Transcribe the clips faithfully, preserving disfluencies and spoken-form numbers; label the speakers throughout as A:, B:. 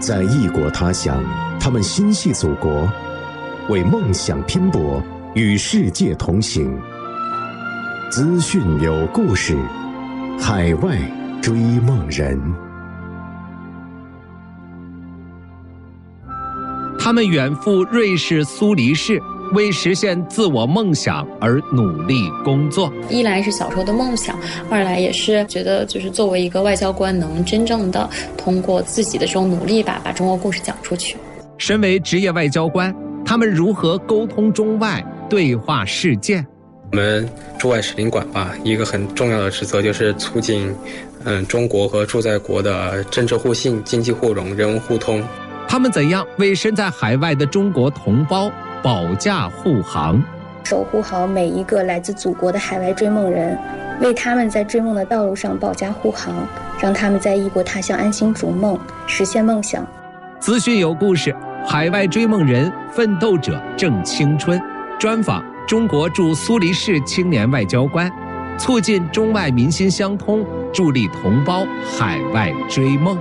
A: 在异国他乡，他们心系祖国，为梦想拼搏，与世界同行。资讯有故事，海外追梦人。
B: 他们远赴瑞士苏黎世，为实现自我梦想而努力工作。
C: 一来是小时候的梦想，二来也是觉得就是作为一个外交官，能真正的通过自己的这种努力吧，把中国故事讲出去。
B: 身为职业外交官，他们如何沟通中外，对话世界？
D: 我们驻外使领馆吧，一个很重要的职责就是促进嗯中国和驻在国的政治互信、经济互融、人文互通。
B: 他们怎样为身在海外的中国同胞保驾护航，
E: 守护好每一个来自祖国的海外追梦人，为他们在追梦的道路上保驾护航，让他们在异国他乡安心逐梦，实现梦想。
B: 资讯有故事，海外追梦人，奋斗者正青春。专访中国驻苏黎世青年外交官，促进中外民心相通，助力同胞海外追梦。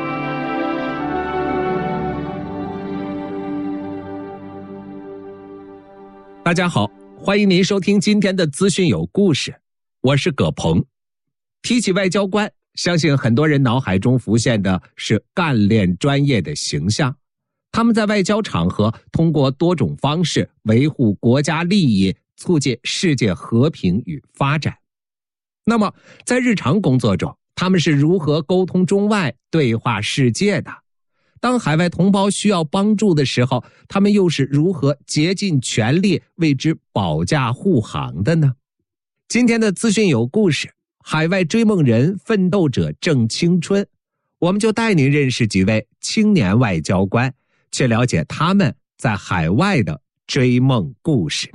B: 大家好，欢迎您收听今天的资讯有故事，我是葛鹏。提起外交官，相信很多人脑海中浮现的是干练专业的形象。他们在外交场合通过多种方式维护国家利益，促进世界和平与发展。那么在日常工作中，他们是如何沟通中外，对话世界的？当海外同胞需要帮助的时候，他们又是如何竭尽全力为之保驾护航的呢？今天的资讯有故事，海外追梦人，奋斗者正青春，我们就带您认识几位青年外交官，去了解他们在海外的追梦故事。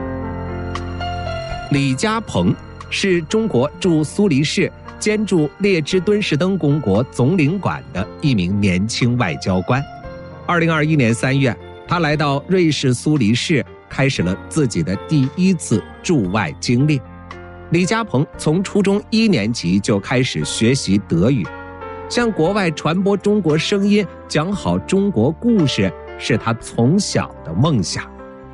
B: 李家鹏是中国驻苏黎世兼驻列支敦士登公国总领馆的一名年轻外交官。二零二一年三月，他来到瑞士苏黎世，开始了自己的第一次驻外经历。李家鹏从初中一年级就开始学习德语，向国外传播中国声音，讲好中国故事，是他从小的梦想。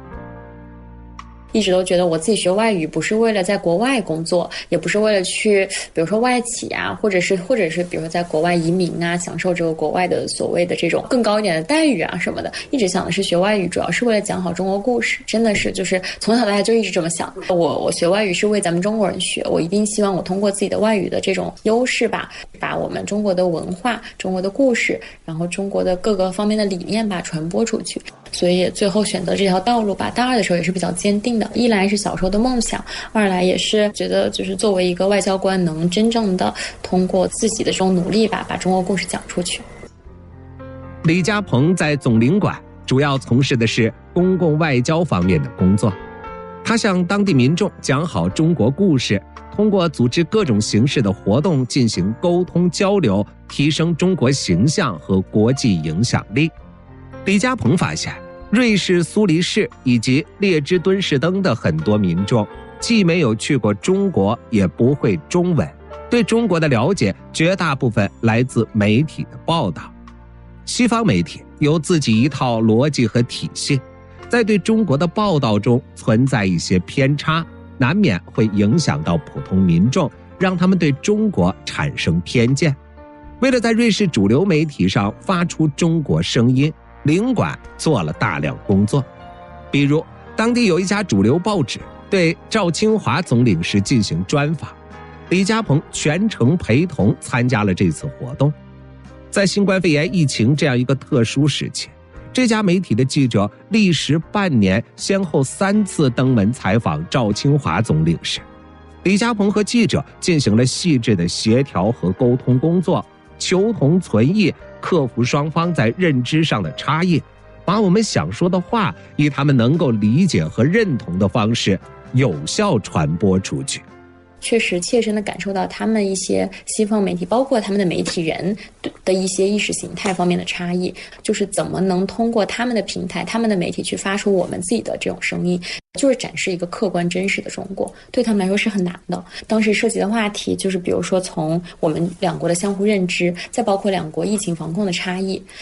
C: 一直都觉得我自己学外语不是为了在国外工作，也不是为了去比如说外企啊，或者是或者是比如说在国外移民啊，享受这个国外的所谓的这种更高一点的待遇啊什么的。一直想的是学外语主要是为了讲好中国故事，真的是就是从小到大就一直这么想。我我学外语是为咱们中国人学，我一定希望我通过自己的外语的这种优势吧，把我们中国的文化、中国的故事，然后中国的各个方面的理念吧传播出去。所以最后选择这条道路吧，大二的时候也是比较坚定的。一来是小时候的梦想，二来也是觉得就是作为一个外交官，能真正的通过自己的这种努力吧，把中国故事讲出去。
B: 李家鹏在总领馆主要从事的是公共外交方面的工作，他向当地民众讲好中国故事，通过组织各种形式的活动进行沟通交流，提升中国形象和国际影响力。李家鹏发现，瑞士苏黎世以及列支敦士登的很多民众既没有去过中国，也不会中文，对中国的了解绝大部分来自媒体的报道。西方媒体有自己一套逻辑和体系，在对中国的报道中存在一些偏差，难免会影响到普通民众，让他们对中国产生偏见。为了在瑞士主流媒体上发出中国声音，领馆做了大量工作。比如当地有一家主流报纸对赵清华总领事进行专访，李家鹏全程陪同参加了这次活动。在新冠肺炎疫情这样一个特殊时期，这家媒体的记者历时半年，先后三次登门采访赵清华总领事。李家鹏和记者进行了细致的协调和沟通工作，求同存异，克服双方在认知上的差异，把我们想说的话以他们能够理解和认同的方式有效传播出去。
C: 确实切身的感受到他们一些西方媒体，包括他们的媒体人的一些意识形态方面的差异，就是怎么能通过他们的平台、他们的媒体去发出我们自己的这种声音，就是展示一个客观真实的中国，对他们来说是很难的。当时涉及的话题就是比如说从我们两国的相互认知，再包括两国疫情防控的差异，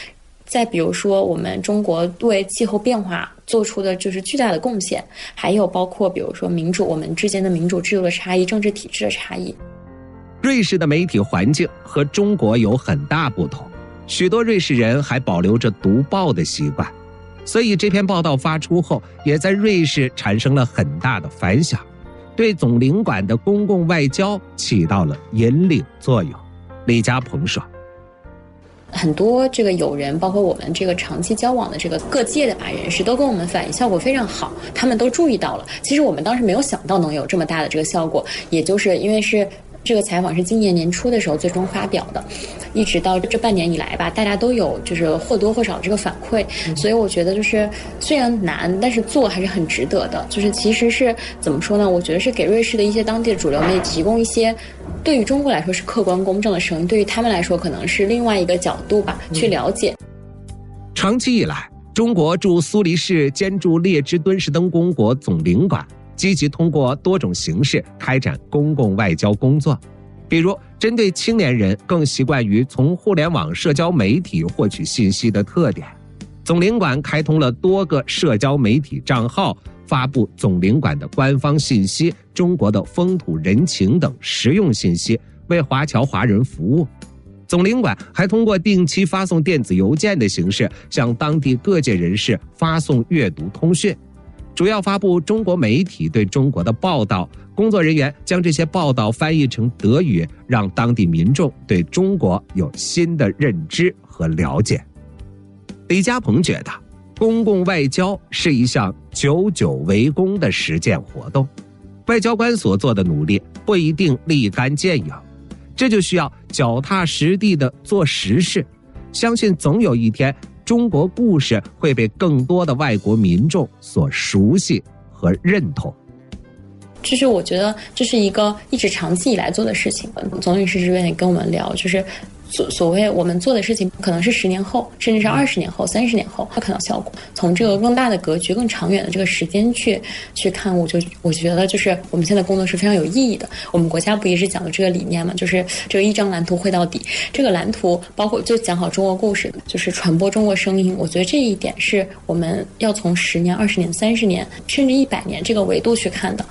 C: 再比如说我们中国为气候变化做出的就是巨大的贡献，还有包括比如说民主，我们之间的民主制度的差异、政治体制的差异。
B: 瑞士的媒体环境和中国有很大不同，许多瑞士人还保留着读报的习惯，所以这篇报道发出后，也在瑞士产生了很大的反响，对总领馆的公共外交起到了引领作用。李家鹏说，
C: 很多这个友人，包括我们这个长期交往的这个各界的吧人士，都跟我们反映效果非常好，他们都注意到了。其实我们当时没有想到能有这么大的这个效果，也就是因为是这个采访是今年年初的时候最终发表的，一直到这半年以来吧，大家都有就是或多或少的这个反馈，所以我觉得就是虽然难，但是做还是很值得的。就是其实是怎么说呢？我觉得是给瑞士的一些当地的主流媒体提供一些对于中国来说是客观公正的声音，对于他们来说可能是另外一个角度吧，去了解。
B: 长期以来，中国驻苏黎世兼驻列支敦士登公国总领馆积极通过多种形式开展公共外交工作，比如针对青年人更习惯于从互联网社交媒体获取信息的特点，总领馆开通了多个社交媒体账号，发布总领馆的官方信息、中国的风土人情等实用信息，为华侨华人服务。总领馆还通过定期发送电子邮件的形式，向当地各界人士发送阅读通讯，主要发布中国媒体对中国的报道，工作人员将这些报道翻译成德语，让当地民众对中国有新的认知和了解。李家鹏觉得，公共外交是一项久久为功的实践活动，外交官所做的努力不一定立竿见影，这就需要脚踏实地的做实事，相信总有一天，中国故事会被更多的外国民众所熟悉和认同。
C: 这是我觉得这是一个一直长期以来做的事情。总领事这边也跟我们聊，就是所所谓我们做的事情可能是十年后，甚至是二十年后、三十年后会看到效果。从这个更大的格局、更长远的这个时间去去看，我就我觉得就是我们现在工作是非常有意义的。我们国家不一直讲的这个理念嘛，就是这个一张蓝图绘到底。这个蓝图包括就讲好中国故事，就是传播中国声音。我觉得这一点是我们要从十年、二十年、三十年，甚至一百年这个维度去看的。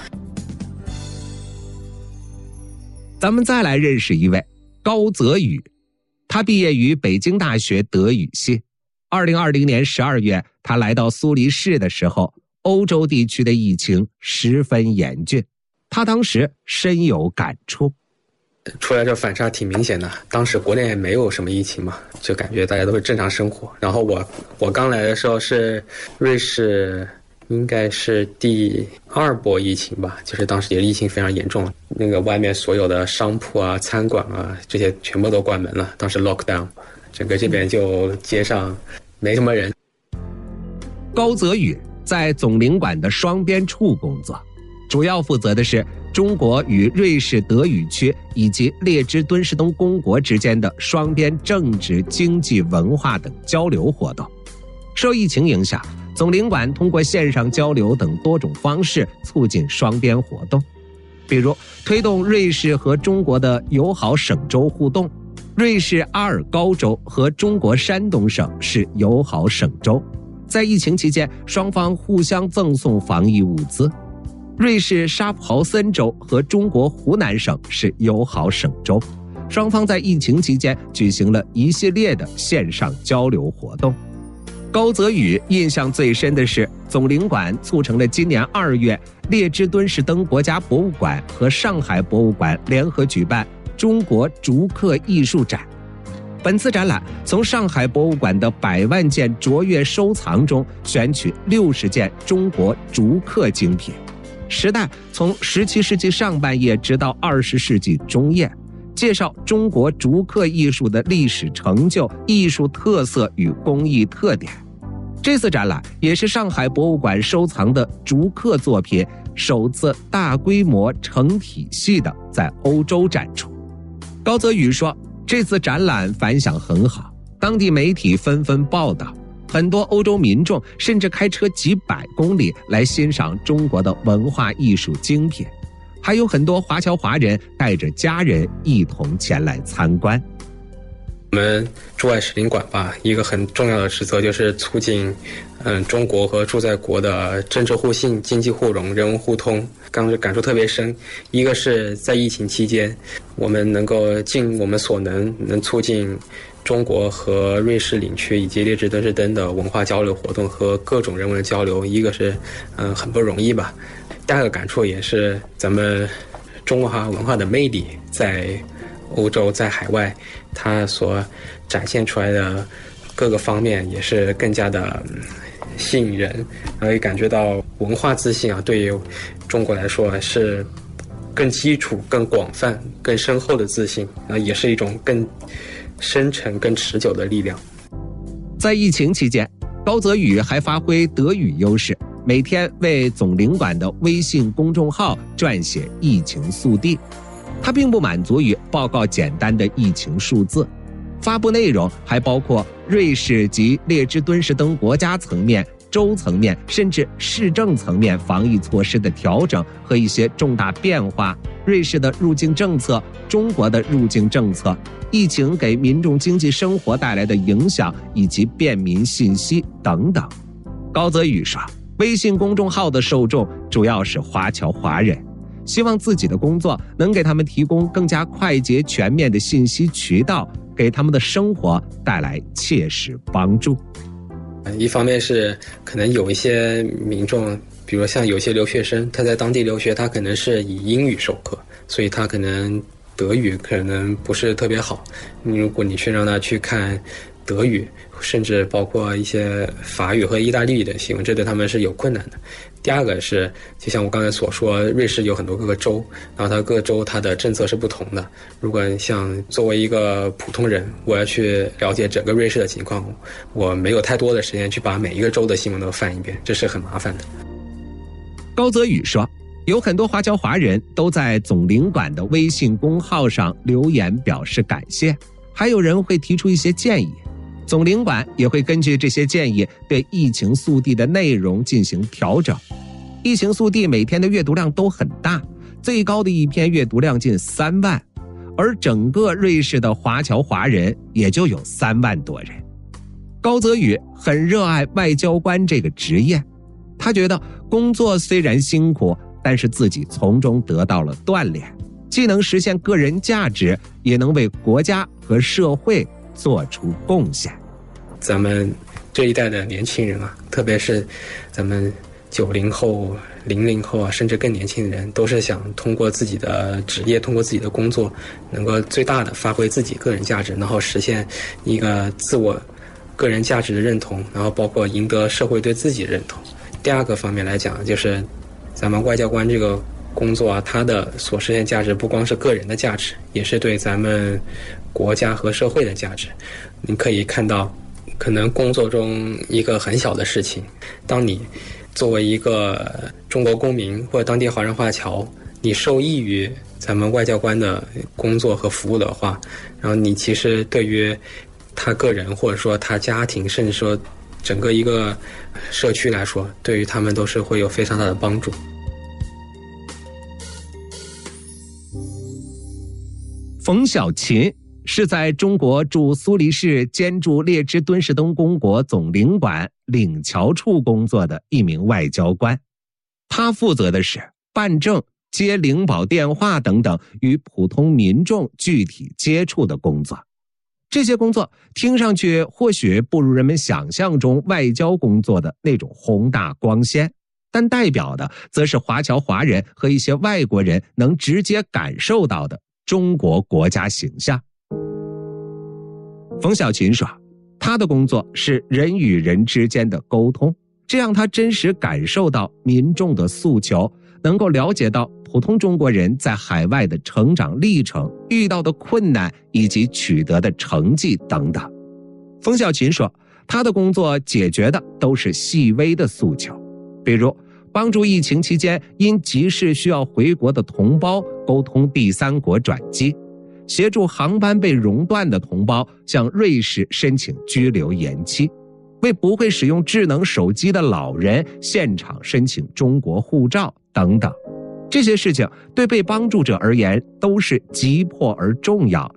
B: 咱们再来认识一位高泽宇，他毕业于北京大学德语系。二零二零年十二月，他来到苏黎世的时候，欧洲地区的疫情十分严峻，他当时深有感触。
D: 出来这反差挺明显的，当时国内也没有什么疫情嘛，就感觉大家都是正常生活。然后我我刚来的时候是瑞士应该是第二波疫情吧，就是当时也疫情非常严重，那个外面所有的商铺啊、餐馆啊这些全部都关门了，当时 lockdown， 整个这边就街上没什么人。
B: 高泽宇在总领馆的双边处工作，主要负责的是中国与瑞士德语区以及列支敦士登公国之间的双边政治、经济、文化等交流活动。受疫情影响，总领馆通过线上交流等多种方式促进双边活动，比如推动瑞士和中国的友好省州互动，瑞士阿尔高州和中国山东省是友好省州，在疫情期间双方互相赠送防疫物资。瑞士沙普豪森州和中国湖南省是友好省州，双方在疫情期间举行了一系列的线上交流活动。高泽宇印象最深的是，总领馆促成了今年二月列支敦士登国家博物馆和上海博物馆联合举办中国竹刻艺术展。本次展览从上海博物馆的百万件卓越收藏中选取六十件中国竹刻精品，时代从十七世纪上半叶直到二十世纪中叶，介绍中国竹刻艺术的历史成就、艺术特色与工艺特点。这次展览也是上海博物馆收藏的竹刻作品首次大规模成体系的在欧洲展出。高泽宇说，这次展览反响很好，当地媒体纷纷报道，很多欧洲民众甚至开车几百公里来欣赏中国的文化艺术精品，还有很多华侨华人带着家人一同前来参观。
D: 我们驻外使领馆吧，一个很重要的职责就是促进嗯中国和驻在国的政治互信、经济互融、人文互通。刚才感触特别深，一个是在疫情期间，我们能够尽我们所能，能促进中国和瑞士领区以及列支敦士登的文化交流活动和各种人文的交流，一个是嗯很不容易吧。第二个感触也是咱们中华文化的魅力在欧洲，在海外，它所展现出来的各个方面也是更加的吸引人，然后也感觉到文化自信啊，对于中国来说是更基础、更广泛、更深厚的自信，啊，也是一种更深沉、更持久的力量。
B: 在疫情期间，高泽宇还发挥德语优势，每天为总领馆的微信公众号撰写疫情速递。他并不满足于报告简单的疫情数字，发布内容还包括瑞士及列支敦士登国家层面、州层面甚至市政层面防疫措施的调整和一些重大变化，瑞士的入境政策、中国的入境政策、疫情给民众经济生活带来的影响以及便民信息等等。高泽宇说，微信公众号的受众主要是华侨华人，希望自己的工作能给他们提供更加快捷全面的信息渠道，给他们的生活带来切实帮助。
D: 一方面是可能有一些民众，比如像有些留学生，他在当地留学，他可能是以英语授课，所以他可能德语可能不是特别好。如果你去让他去看德语，甚至包括一些法语和意大利语的新闻，这对他们是有困难的。第二个是，就像我刚才所说，瑞士有很多各个州，然后它各州它的政策是不同的。如果像作为一个普通人，我要去了解整个瑞士的情况，我没有太多的时间去把每一个州的新闻都翻一遍，这是很麻烦的。
B: 高泽宇说，有很多华侨华人都在总领馆的微信公号上留言表示感谢，还有人会提出一些建议，总领馆也会根据这些建议对疫情速递的内容进行调整。疫情速递每天的阅读量都很大，最高的一篇阅读量近三万，而整个瑞士的华侨华人也就有三万多人。高泽宇很热爱外交官这个职业，他觉得工作虽然辛苦，但是自己从中得到了锻炼，既能实现个人价值，也能为国家和社会做出贡献。
D: 咱们这一代的年轻人啊，特别是咱们九零后、零零后啊，甚至更年轻的人，都是想通过自己的职业，通过自己的工作，能够最大的发挥自己个人价值，然后实现一个自我个人价值的认同，然后包括赢得社会对自己的认同。第二个方面来讲，就是咱们外交官这个工作啊，它的所实现价值不光是个人的价值，也是对咱们国家和社会的价值。你可以看到，可能工作中一个很小的事情，当你作为一个中国公民或者当地华人华侨，你受益于咱们外交官的工作和服务的话，然后你其实对于他个人或者说他家庭，甚至说整个一个社区来说，对于他们都是会有非常大的帮助。
B: 冯小琴是在中国驻苏黎世兼驻列支敦士登公国总领馆领侨处工作的一名外交官，他负责的是办证、接领保电话等等与普通民众具体接触的工作。这些工作听上去或许不如人们想象中外交工作的那种宏大光鲜，但代表的则是华侨华人和一些外国人能直接感受到的中国国家形象。冯小琴说，他的工作是人与人之间的沟通，这让他真实感受到民众的诉求，能够了解到普通中国人在海外的成长历程、遇到的困难以及取得的成绩等等。冯小琴说，他的工作解决的都是细微的诉求，比如帮助疫情期间因急事需要回国的同胞沟通第三国转机，协助航班被熔断的同胞向瑞士申请居留延期，为不会使用智能手机的老人现场申请中国护照等等。这些事情对被帮助者而言都是急迫而重要的。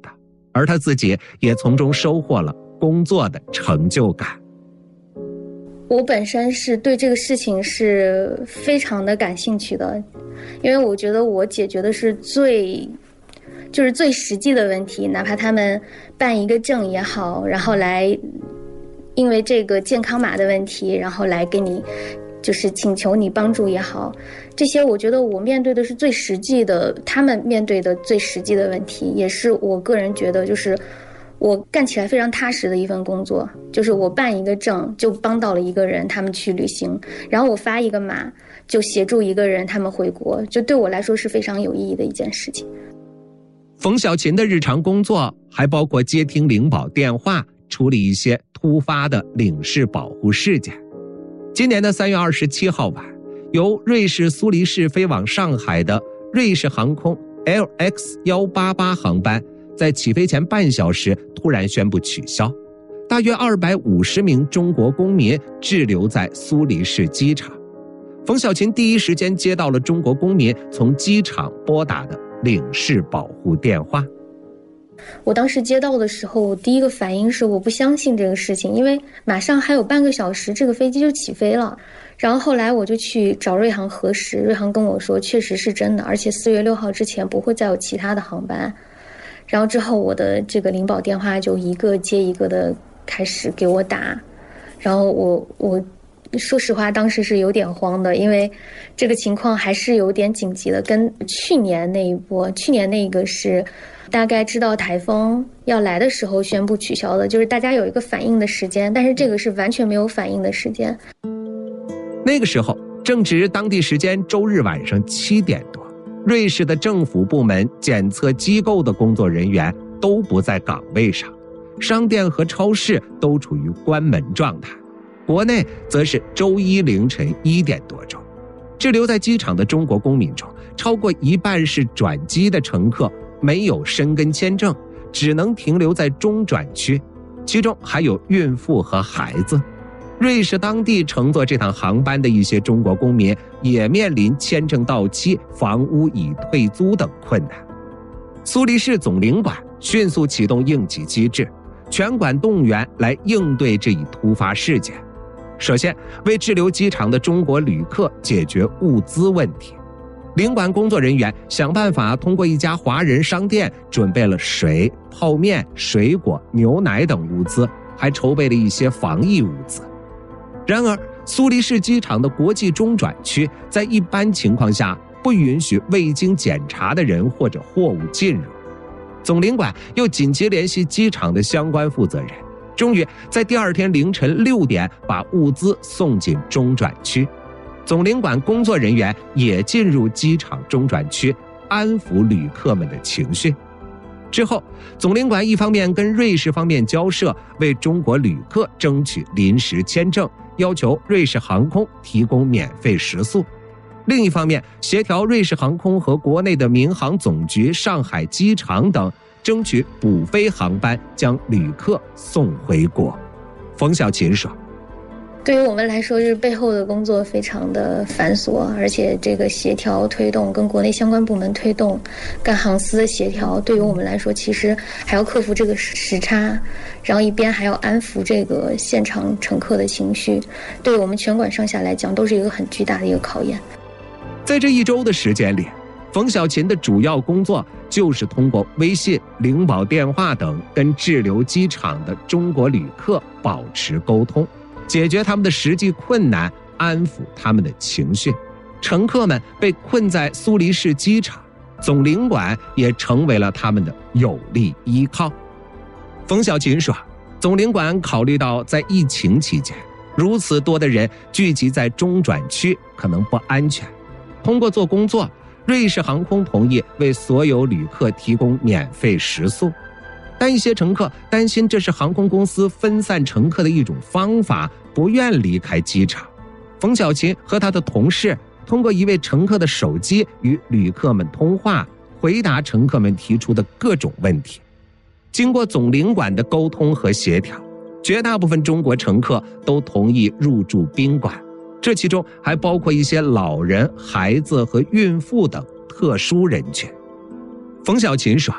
B: 而他自己也从中收获了工作的成就感。
E: 我本身是对这个事情是非常的感兴趣的，因为我觉得我解决的是最就是最实际的问题，哪怕他们办一个证也好，然后来因为这个健康码的问题，然后来给你就是请求你帮助也好，这些我觉得我面对的是最实际的，他们面对的最实际的问题，也是我个人觉得就是我干起来非常踏实的一份工作，就是我办一个证就帮到了一个人他们去旅行，然后我发一个码就协助一个人他们回国，就对我来说是非常有意义的一件事情。
B: 冯小琴的日常工作还包括接听领保电话，处理一些突发的领事保护事件。今年的三月二十七号晚，由瑞士苏黎世飞往上海的瑞士航空 L X 一八八 航班在起飞前半小时突然宣布取消，大约二百五十名中国公民滞留在苏黎世机场。冯小琴第一时间接到了中国公民从机场拨打的领事保护电话。
E: 我当时接到的时候，第一个反应是我不相信这个事情，因为马上还有半个小时这个飞机就起飞了。然后后来我就去找瑞航核实，瑞航跟我说确实是真的，而且四月六号之前不会再有其他的航班。然后之后我的这个领保电话就一个接一个的开始给我打，然后我我说实话当时是有点慌的，因为这个情况还是有点紧急的，跟去年那一波去年那个是大概知道台风要来的时候宣布取消的，就是大家有一个反应的时间，但是这个是完全没有反应的时间。
B: 那个时候正值当地时间周日晚上七点多，瑞士的政府部门、检测机构的工作人员都不在岗位上，商店和超市都处于关门状态。国内则是周一凌晨一点多钟，滞留在机场的中国公民中，超过一半是转机的乘客，没有申根签证，只能停留在中转区，其中还有孕妇和孩子。瑞士当地乘坐这趟航班的一些中国公民也面临签证到期、房屋已退租等困难。苏黎世总领馆迅速启动应急机制，全馆动员来应对这一突发事件。首先，为滞留机场的中国旅客解决物资问题，领馆工作人员想办法通过一家华人商店准备了水、泡面、水果、牛奶等物资，还筹备了一些防疫物资。然而，苏黎世机场的国际中转区在一般情况下不允许未经检查的人或者货物进入。总领馆又紧急联系机场的相关负责人，终于在第二天凌晨六点把物资送进中转区。总领馆工作人员也进入机场中转区，安抚旅客们的情绪。之后，总领馆一方面跟瑞士方面交涉，为中国旅客争取临时签证，要求瑞士航空提供免费食宿；另一方面，协调瑞士航空和国内的民航总局、上海机场等，争取补飞航班将旅客送回国。冯小琴说，
E: 对于我们来说，就是背后的工作非常的繁琐，而且这个协调推动跟国内相关部门推动，干航司的协调，对于我们来说，其实还要克服这个时差，然后一边还要安抚这个现场乘客的情绪，对于我们全馆上下来讲，都是一个很巨大的一个考验。
B: 在这一周的时间里，冯小琴的主要工作就是通过微信、领保电话等跟滞留机场的中国旅客保持沟通，解决他们的实际困难，安抚他们的情绪。乘客们被困在苏黎世机场，总领馆也成为了他们的有力依靠。冯小琴说，总领馆考虑到在疫情期间，如此多的人聚集在中转区可能不安全，通过做工作，瑞士航空同意为所有旅客提供免费食宿。但一些乘客担心这是航空公司分散乘客的一种方法，不愿离开机场。冯小琴和他的同事通过一位乘客的手机与旅客们通话，回答乘客们提出的各种问题。经过总领馆的沟通和协调，绝大部分中国乘客都同意入住宾馆，这其中还包括一些老人、孩子和孕妇等特殊人群。冯小琴说，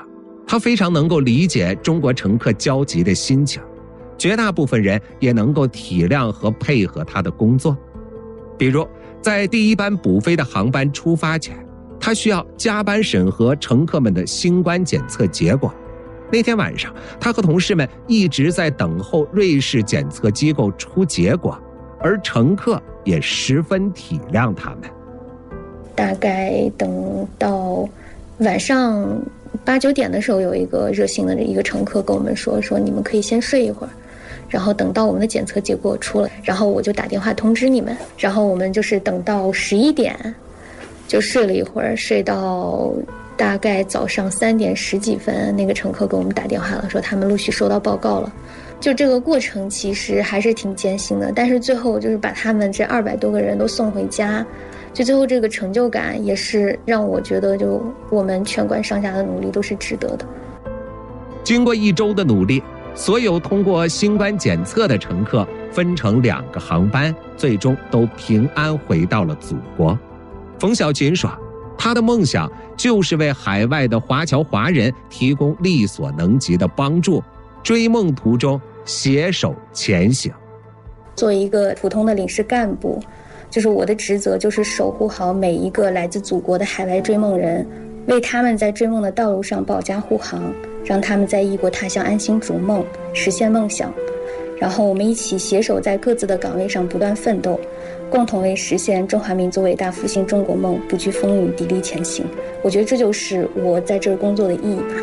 B: 他非常能够理解中国乘客焦急的心情，绝大部分人也能够体谅和配合他的工作。比如在第一班补飞的航班出发前，他需要加班审核乘客们的新冠检测结果。那天晚上，他和同事们一直在等候瑞士检测机构出结果，而乘客也十分体谅他们。
E: 大概等到晚上八九点的时候，有一个热心的一个乘客跟我们说说你们可以先睡一会儿，然后等到我们的检测结果出来，然后我就打电话通知你们。然后我们就是等到十一点就睡了一会儿，睡到大概早上三点十几分，那个乘客给我们打电话了，说他们陆续收到报告了。就这个过程其实还是挺艰辛的，但是最后就是把他们这二百多个人都送回家，就最后这个成就感也是让我觉得，就我们全馆上下的努力都是值得的。
B: 经过一周的努力，所有通过新冠检测的乘客分成两个航班，最终都平安回到了祖国。冯小琴说，他的梦想就是为海外的华侨华人提供力所能及的帮助，追梦途中携手前行。
E: 作为一个普通的领事干部，就是我的职责就是守护好每一个来自祖国的海外追梦人，为他们在追梦的道路上保驾护航，让他们在异国他乡安心逐梦，实现梦想。然后我们一起携手在各自的岗位上不断奋斗，共同为实现中华民族伟大复兴中国梦不惧风雨，砥砺前行。我觉得这就是我在这儿工作的意义吧。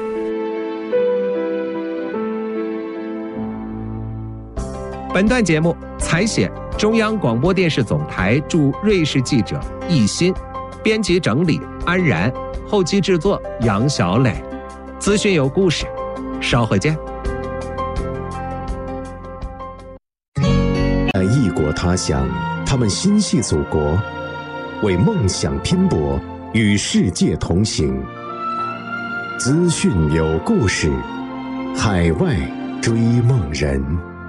B: 本段节目采写中央广播电视总台驻瑞士记者易欣，编辑整理安然，后期制作杨小磊。资讯有故事，稍后见。
A: 在异国他乡，他们心系祖国，为梦想拼搏，与世界同行。资讯有故事，海外追梦人。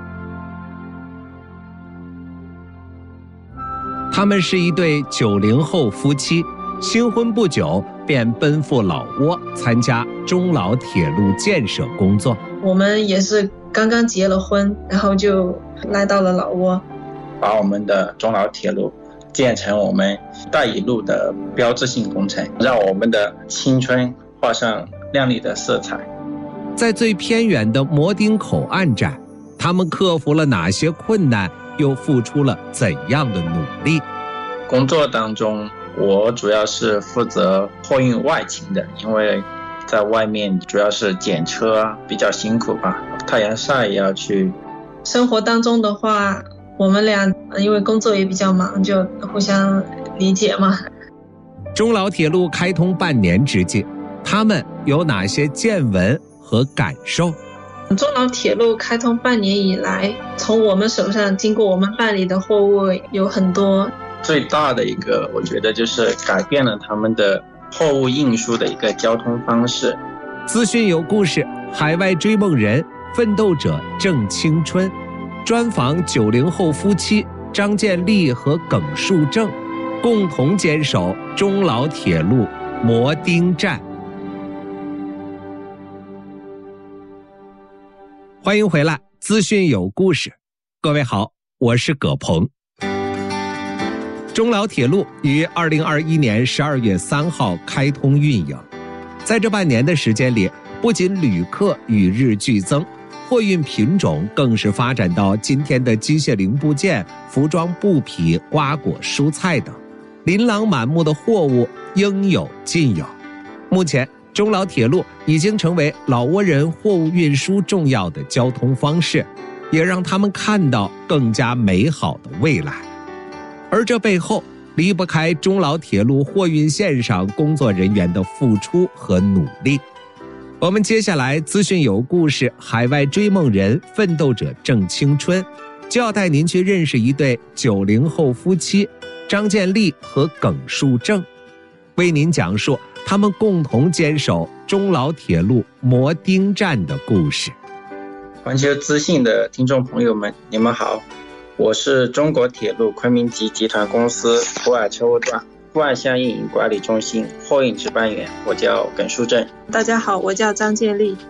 B: 他们是一对九零后夫妻，新婚不久便奔赴老挝参加中老铁路建设工作。
F: 我们也是刚刚结了婚，然后就来到了老挝，
G: 把我们的中老铁路建成我们“一带一路”的标志性工程，让我们的青春画上亮丽的色彩。
B: 在最偏远的摩丁口岸站，他们克服了哪些困难，又付出了怎样的努力？
G: 工作当中，我主要是负责货运外勤的，因为在外面主要是检车，比较辛苦吧，太阳晒也要去。
F: 生活当中的话，我们俩因为工作也比较忙，就互相理解嘛。
B: 中老铁路开通半年之际，他们有哪些见闻和感受？
F: 中老铁路开通半年以来，从我们手上经过我们办理的货物有很多。
G: 最大的一个，我觉得就是改变了他们的货物运输的一个交通方式。
B: 资讯有故事，海外追梦人，奋斗者正青春。专访九零后夫妻张建立和耿树正，共同坚守中老铁路摩丁站。欢迎回来，资讯有故事。各位好，我是葛鹏。中老铁路于二零二一年十二月三号开通运营，在这半年的时间里，不仅旅客与日俱增，货运品种更是发展到今天的机械零部件、服装布匹、瓜果蔬菜等，琳琅满目的货物应有尽有。目前，中老铁路已经成为老挝人货物运输重要的交通方式，也让他们看到更加美好的未来。而这背后离不开中老铁路货运线上工作人员的付出和努力。我们接下来资讯有故事，海外追梦人，奋斗者正青春，就要带您去认识一对九零后夫妻张建立和耿树正，为您讲述他们共同坚守中老铁路摩丁站的故事。
G: 环球资讯的听众朋友们，你们好，我是中国铁路昆明集集团公司普洱车务段副万象运营管理中心货运值班员，我叫耿书正。
F: 大家好，我叫张建立。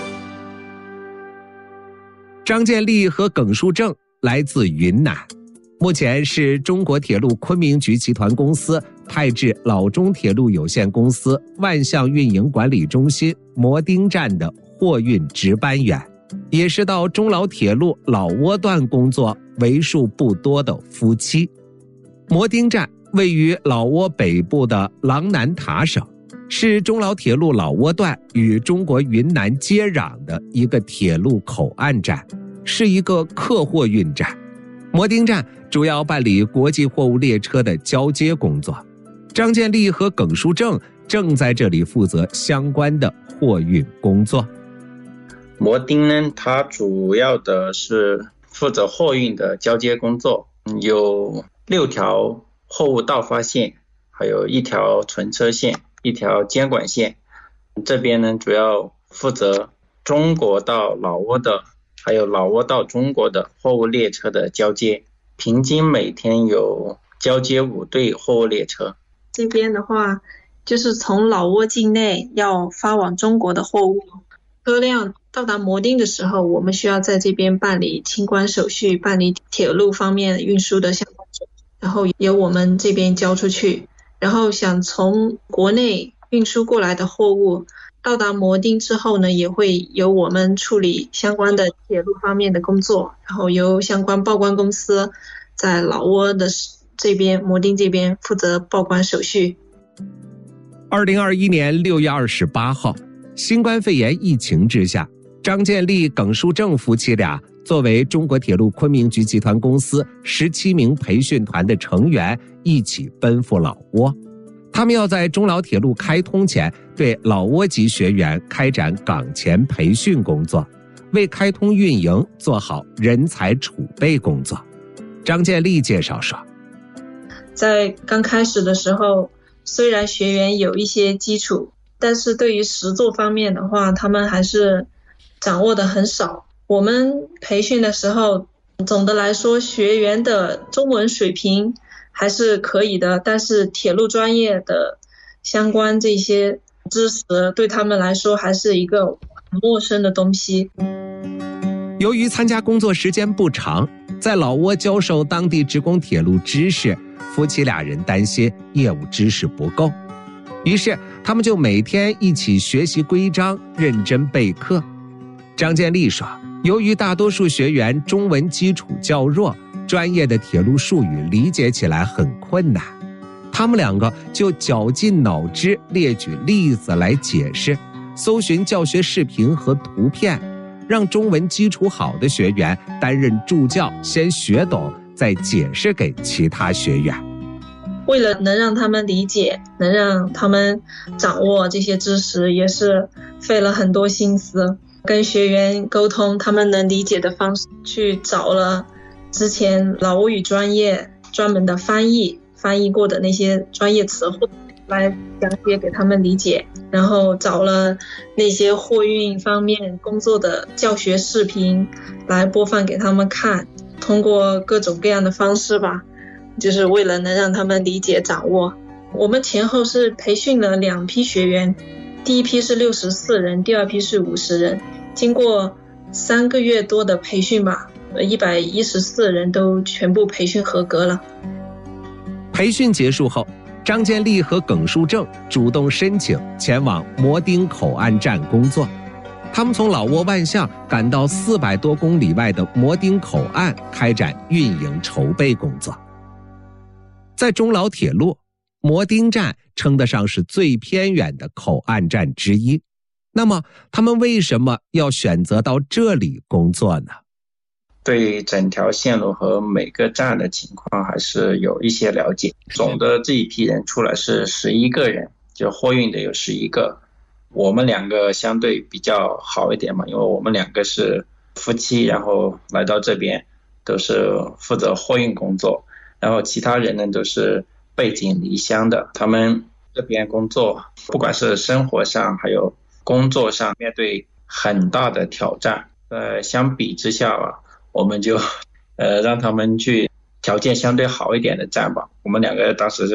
B: 张建立和耿书正来自云南，目前是中国铁路昆明局集团公司派至老中铁路有限公司万象运营管理中心摩丁站的货运值班员，也是到中老铁路老挝段工作为数不多的夫妻。摩丁站位于老挝北部的琅南塔省，是中老铁路老挝段与中国云南接壤的一个铁路口岸站，是一个客货运站。摩丁站主要办理国际货物列车的交接工作，张建立和耿书正正在这里负责相关的货运工作。
G: 摩丁呢，它主要的是负责货运的交接工作，有六条货物到发线，还有一条存车线，一条监管线。这边呢，主要负责中国到老挝的，还有老挝到中国的货物列车的交接，平均每天有交接五对货物列车。
F: 这边的话，就是从老挝境内要发往中国的货物，车辆到达摩丁的时候，我们需要在这边办理清关手续，办理铁路方面运输的相关手续，然后由我们这边交出去。然后想从国内运输过来的货物到达摩丁之后呢，也会由我们处理相关的铁路方面的工作，然后由相关报关公司在老挝的这边摩丁这边负责报关手续。
B: 二零二一年六月二十八号，新冠肺炎疫情之下，张建立、耿书正夫妻俩作为中国铁路昆明局集团公司十七名培训团的成员，一起奔赴老挝。他们要在中老铁路开通前对老挝籍学员开展岗前培训工作，为开通运营做好人才储备工作。张建立介绍说，
F: 在刚开始的时候，虽然学员有一些基础，但是对于实作方面的话，他们还是掌握的很少。我们培训的时候，总的来说学员的中文水平还是可以的，但是铁路专业的相关这些知识对他们来说还是一个很陌生的东西。
B: 由于参加工作时间不长，在老挝教授当地职工铁路知识，夫妻俩人担心业务知识不够，于是他们就每天一起学习规章，认真备课。张建立说，由于大多数学员中文基础较弱，专业的铁路术语理解起来很困难，他们两个就绞尽脑汁列举例子来解释，搜寻教学视频和图片，让中文基础好的学员担任助教，先学懂，再解释给其他学员。
F: 为了能让他们理解，能让他们掌握这些知识，也是费了很多心思，跟学员沟通他们能理解的方式，去找了之前老挝语专业专门的翻译翻译过的那些专业词汇来讲解给他们理解，然后找了那些货运方面工作的教学视频来播放给他们看，通过各种各样的方式吧，就是为了能让他们理解掌握。我们前后是培训了两批学员，第一批是六十四人，第二批是五十人。经过三个月多的培训吧，一百一十四人都全部培训合格了。
B: 培训结束后，张建立和耿书正主动申请前往摩丁口岸站工作。他们从老挝万象赶到四百多公里外的摩丁口岸，开展运营筹备工作。在中老铁路，摩丁站称得上是最偏远的口岸站之一。那么他们为什么要选择到这里工作呢？
G: 对整条线路和每个站的情况还是有一些了解。总的这一批人出来是十一个人，就货运的有十一个。我们两个相对比较好一点嘛，因为我们两个是夫妻，然后来到这边都是负责货运工作，然后其他人呢都是背井离乡的。他们这边工作不管是生活上还有工作上面对很大的挑战，呃，相比之下吧，我们就呃让他们去条件相对好一点的站吧。我们两个当时是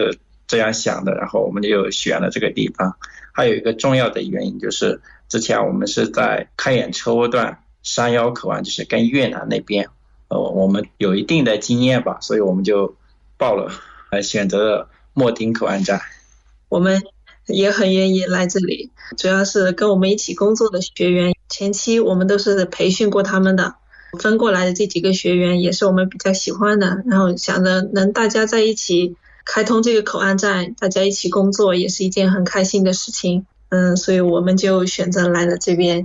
G: 这样想的，然后我们就选了这个地方。还有一个重要的原因就是之前我们是在开远车坞段山腰口岸，就是跟越南那边呃，我们有一定的经验吧，所以我们就报了呃，选择了秣丁口岸站。
F: 我们也很愿意来这里，主要是跟我们一起工作的学员，前期我们都是培训过他们的，分过来的这几个学员也是我们比较喜欢的，然后想着能大家在一起开通这个口岸站，大家一起工作也是一件很开心的事情。嗯，所以我们就选择来了这边。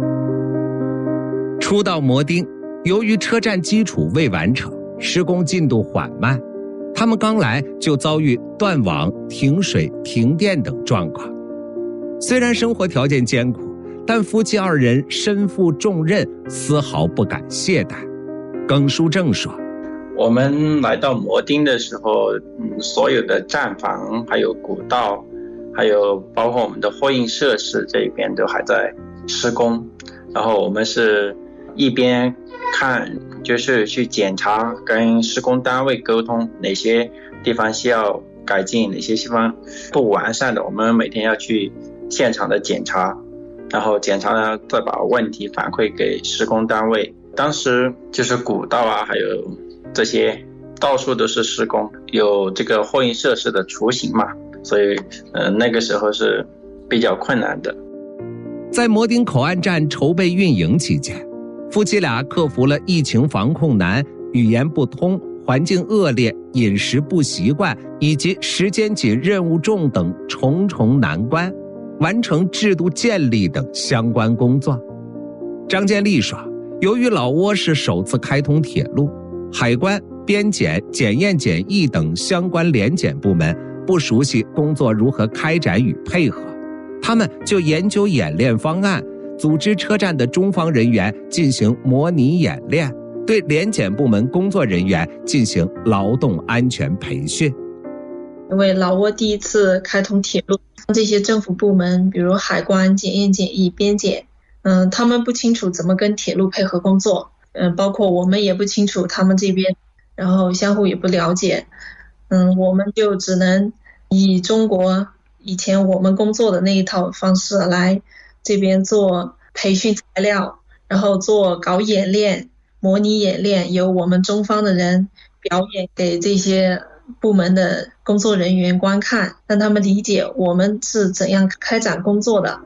B: 初到秣丁，由于车站基础未完成，施工进度缓慢，他们刚来就遭遇断网、停水、停电等状况。虽然生活条件艰苦，但夫妻二人身负重任，丝毫不敢懈怠。耿书正说，
G: 我们来到秣丁的时候，嗯，所有的站房还有古道还有包括我们的货运设施这边都还在施工，然后我们是一边看就是去检查，跟施工单位沟通哪些地方需要改进，哪些地方不完善的，我们每天要去现场的检查，然后检查呢再把问题反馈给施工单位。当时就是古道啊还有这些到处都是施工，有这个货运设施的雏形嘛，所以呃那个时候是比较困难的。
B: 在秣丁口岸站筹备运营期间，夫妻俩克服了疫情防控难、语言不通、环境恶劣、饮食不习惯以及时间紧、任务重等重重难关，完成制度建立等相关工作。张建立说，由于老挝是首次开通铁路，海关、边检、检验检疫等相关联检部门不熟悉工作如何开展与配合，他们就研究演练方案，组织车站的中方人员进行模拟演练，对联检部门工作人员进行劳动安全培训。
F: 因为老挝第一次开通铁路，这些政府部门比如海关、检验检疫、边检，嗯，他们不清楚怎么跟铁路配合工作，嗯，包括我们也不清楚他们这边，然后相互也不了解，嗯，我们就只能以中国以前我们工作的那一套方式来这边做培训材料，然后做搞演练、模拟演练，由我们中方的人表演给这些部门的工作人员观看，让他们理解我们是怎样开展工作的。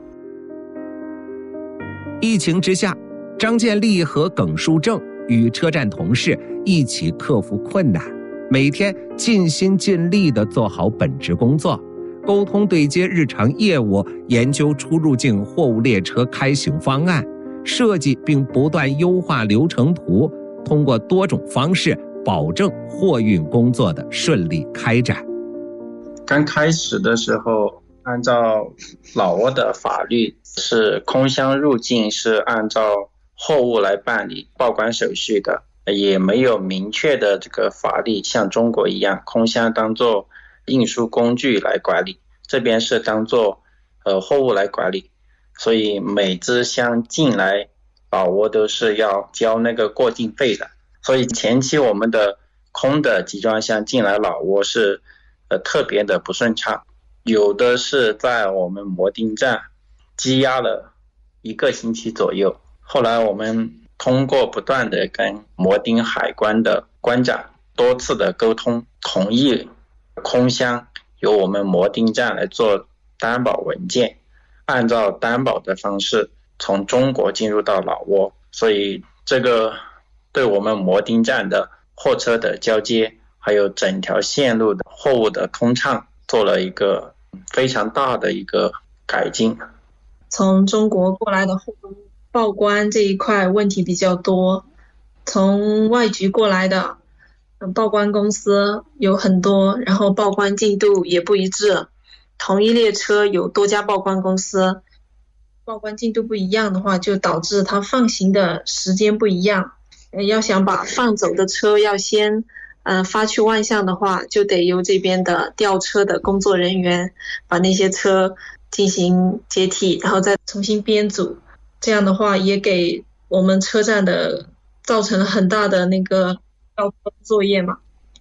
B: 疫情之下，张建立和耿书正与车站同事一起克服困难，每天尽心尽力地做好本职工作，沟通对接日常业务，研究出入境货物列车开行方案，设计并不断优化流程图，通过多种方式保证货运工作的顺利开展。
G: 刚开始的时候，按照老挝的法律，是空箱入境是按照货物来办理报关手续的，也没有明确的这个法律像中国一样空箱当作运输工具来管理，这边是当作呃货物来管理，所以每只箱进来老挝都是要交那个过境费的，所以前期我们的空的集装箱进来老挝是呃特别的不顺畅，有的是在我们秣丁站积压了一个星期左右，后来我们通过不断的跟秣丁海关的关长多次的沟通，同意空箱由我们秣丁站来做担保文件，按照担保的方式从中国进入到老挝，所以这个对我们秣丁站的货车的交接还有整条线路的货物的通畅做了一个非常大的一个改进。
F: 从中国过来的货物报关这一块问题比较多，从外局过来的报关公司有很多，然后报关进度也不一致，同一列车有多家报关公司，报关进度不一样的话，就导致它放行的时间不一样。要想把放走的车要先呃发去万象的话，就得由这边的调车的工作人员把那些车进行接替，然后再重新编组，这样的话也给我们车站的造成了很大的那个调车作业嘛。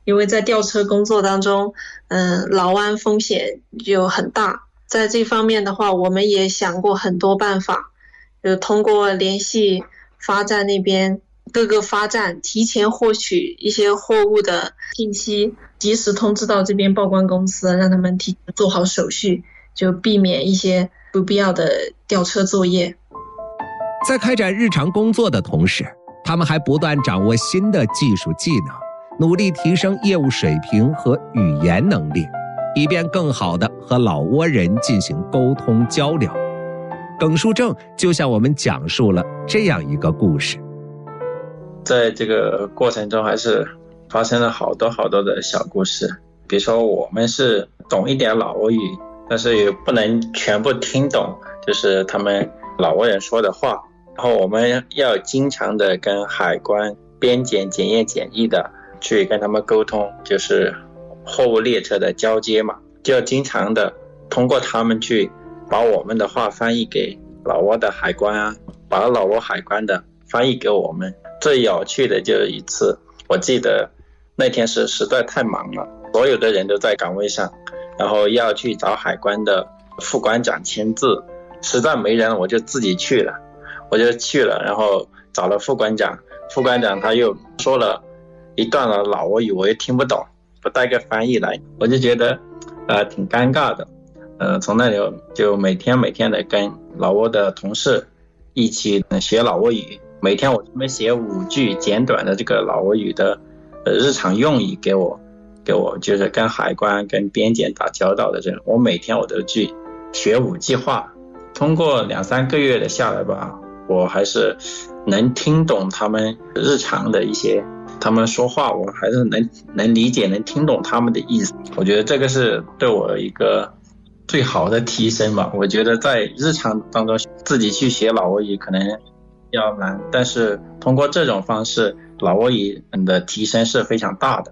F: 因为在吊车工作当中，嗯，劳安风险就很大。在这方面的话，我们也想过很多办法，就通过联系发站那边各个发站，提前获取一些货物的信息，及时通知到这边报关公司，让他们提前做好手续，就避免一些不必要的吊车作业。
B: 在开展日常工作的同时，他们还不断掌握新的技术技能，努力提升业务水平和语言能力，以便更好地和老挝人进行沟通交流。耿树正就向我们讲述了这样一个故事。
G: 在这个过程中还是发生了好多好多的小故事，比如说我们是懂一点老挝语，但是也不能全部听懂，就是他们老挝人说的话，然后我们要经常的跟海关、边检、检验、检疫的去跟他们沟通，就是货物列车的交接嘛，就要经常的通过他们去把我们的话翻译给老挝的海关啊，把老挝海关的翻译给我们。最有趣的就是一次，我记得那天是实在太忙了，所有的人都在岗位上，然后要去找海关的副关长签字，实在没人我就自己去了，我就去了，然后找了副关长，副关长他又说了一段的老挝语，我也听不懂，不带个翻译来，我就觉得呃挺尴尬的。呃，从那里就每天每天的跟老挝的同事一起学老挝语，每天我专门写五句简短的这个老挝语的呃日常用语给我，给我就是跟海关跟边检打交道的这种，我每天我都去学五句话。通过两三个月的下来吧，我还是能听懂他们日常的一些，他们说话我还是能能理解能听懂他们的意思。我觉得这个是对我一个最好的提升吧。我觉得在日常当中自己去学老挝语可能要难，但是通过这种方式，老挝语的提升是非常大的。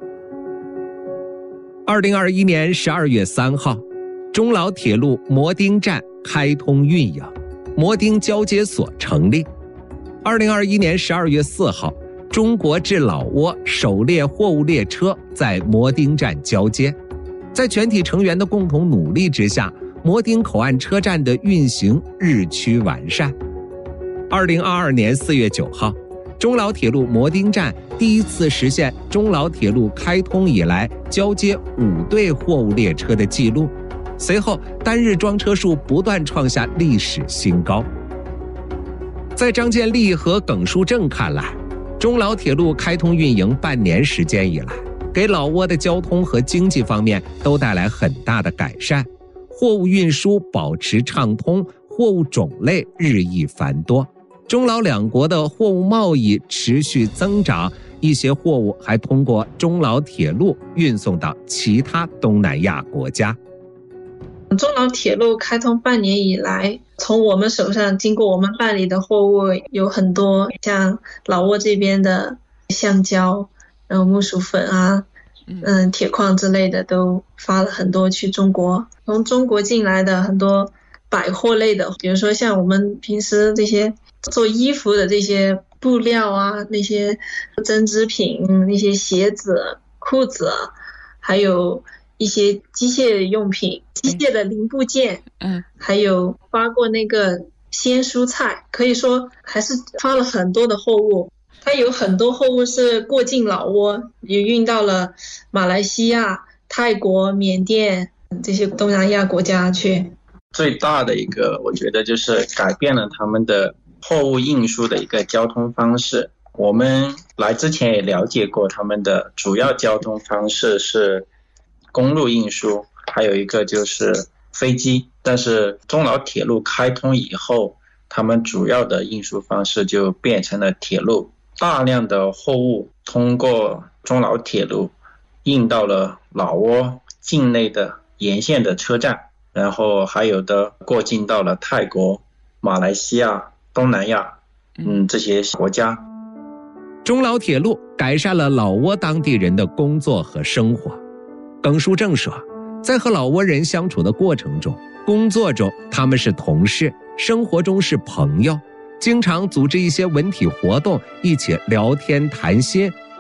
B: 二零二一年十二月三号，中老铁路摩丁站开通运营，摩丁交接所成立。二零二一年十二月四号，中国至老挝首列货物列车在摩丁站交接。在全体成员的共同努力之下，摩丁口岸车站的运行日趋完善。二零二二年四月九号，中老铁路摩丁站第一次实现中老铁路开通以来交接五对货物列车的记录，随后单日装车数不断创下历史新高。在张建立和耿树正看来，中老铁路开通运营半年时间以来，给老挝的交通和经济方面都带来很大的改善，货物运输保持畅通，货物种类日益繁多，中老两国的货物贸易持续增长，一些货物还通过中老铁路运送到其他东南亚国家。
F: 中老铁路开通半年以来，从我们手上经过我们办理的货物有很多，像老挝这边的橡胶，然后木薯粉啊，嗯，铁矿之类的都发了很多去中国。从中国进来的很多百货类的，比如说像我们平时这些做衣服的这些布料啊，那些针织品，那些鞋子、裤子，还有一些机械用品、机械的零部件，嗯，还有发过那个鲜蔬菜，可以说还是发了很多的货物。它有很多货物是过境老挝，也运到了马来西亚、泰国、缅甸这些东南亚国家去。
G: 最大的一个我觉得就是改变了他们的货物运输的一个交通方式。我们来之前也了解过，他们的主要交通方式是公路运输，还有一个就是飞机。但是中老铁路开通以后，他们主要的运输方式就变成了铁路，大量的货物通过中老铁路运到了老挝境内的沿线的车站，然后还有的过境到了泰国、马来西亚、东南亚嗯这些国家。
B: 中老铁路改善了老挝当地人的工作和生活。耿树正说，在和老挝人相处的过程中，工作中他们是同事，生活中是朋友，经常组织一些文体活动，一起聊天谈心，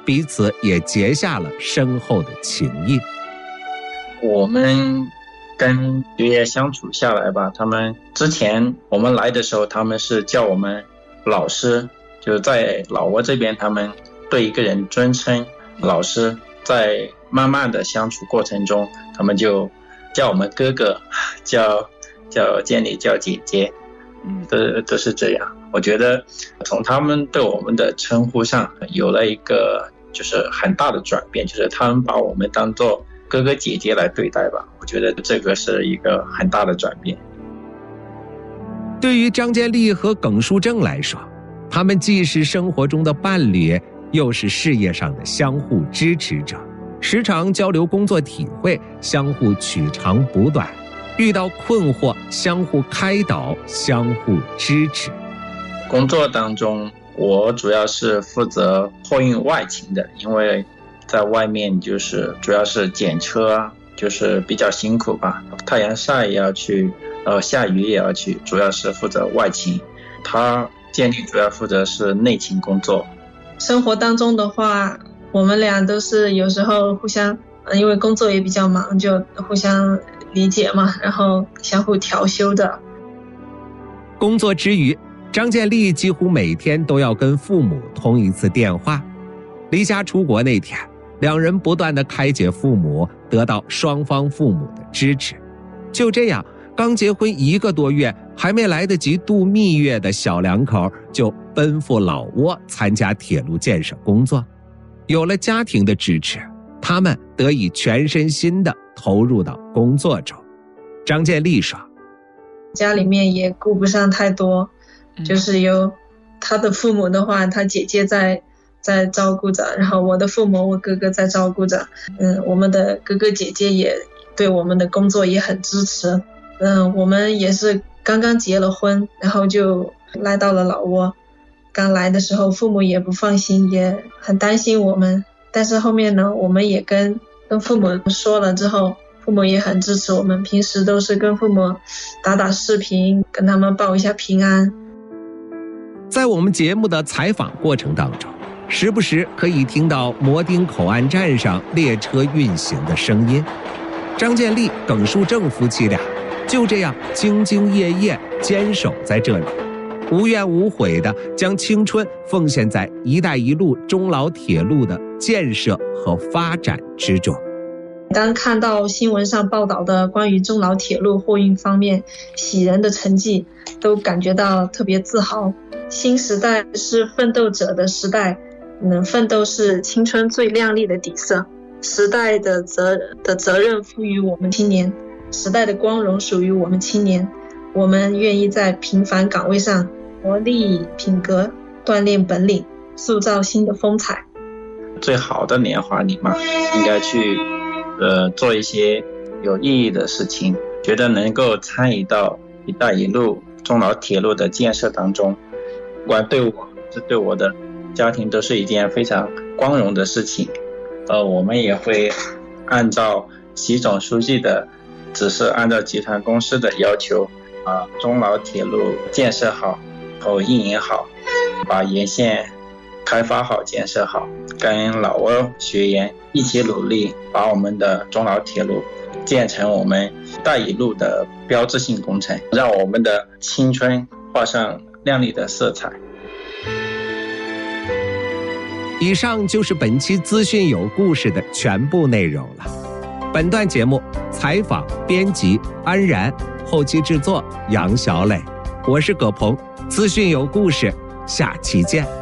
B: 彼此也结下了深厚的情谊。
G: 我们跟学员相处下来吧，他们之前我们来的时候，他们是叫我们老师，就是在老挝这边，他们对一个人尊称老师，在慢慢的相处过程中，他们就叫我们哥哥，叫叫建立，叫姐姐，嗯，都都是这样。我觉得从他们对我们的称呼上有了一个就是很大的转变，就是他们把我们当作哥哥姐姐来对待吧。我觉得这个是一个很大的转变。
B: 对于张建立和耿树正来说，他们既是生活中的伴侣，又是事业上的相互支持者，时常交流工作体会，相互取长补短，遇到困惑相互开导，相互支持。
G: 工作当中我主要是负责货运外勤的，因为在外面就是主要是检车啊，就是比较辛苦吧，太阳晒也要去，呃，下雨也要去，主要是负责外勤。他建立主要负责是内勤工作。
F: 生活当中的话，我们俩都是有时候互相，因为工作也比较忙，就互相理解嘛，然后相互调休的。
B: 工作之余，张建立几乎每天都要跟父母通一次电话。离家出国那天，两人不断地开解父母，得到双方父母的支持。就这样，刚结婚一个多月，还没来得及度蜜月的小两口就奔赴老挝参加铁路建设工作。有了家庭的支持，他们得以全身心地投入到工作中。张建立说，
F: 家里面也顾不上太多，就是有他的父母的话，他姐姐在在照顾着，然后我的父母我哥哥在照顾着。嗯，我们的哥哥姐姐也对我们的工作也很支持。嗯，我们也是刚刚结了婚，然后就来到了老挝。刚来的时候父母也不放心，也很担心我们，但是后面呢，我们也跟跟父母说了之后，父母也很支持我们，平时都是跟父母打打视频，跟他们报一下平安。
B: 在我们节目的采访过程当中，时不时可以听到摩丁口岸站上列车运行的声音。张建立、耿树正夫妻俩就这样兢兢业业坚守在这里，无怨无悔地将青春奉献在“一带一路”中老铁路的建设和发展之中。
F: 当看到新闻上报道的关于中老铁路货运方面喜人的成绩，都感觉到特别自豪。新时代是奋斗者的时代，嗯，奋斗是青春最亮丽的底色。时代的责的责任赋予我们青年，时代的光荣属于我们青年。我们愿意在平凡岗位上磨砺品格，锻炼本领，塑造新的风采。
G: 最好的年华里嘛，应该去呃做一些有意义的事情，觉得能够参与到“一带一路”中老铁路的建设当中，不管对我是对我的家庭，都是一件非常光荣的事情。呃，我们也会按照习总书记的指示，按照集团公司的要求，把中老铁路建设好，然后运营好，把沿线开发好、建设好，跟老挝学员一起努力，把我们的中老铁路建成我们“一带一路”的标志性工程，让我们的青春画上亮丽的色彩。
B: 以上就是本期资讯有故事的全部内容了。本段节目采访编辑安然，后期制作杨小磊，我是葛鹏，资讯有故事，下期见。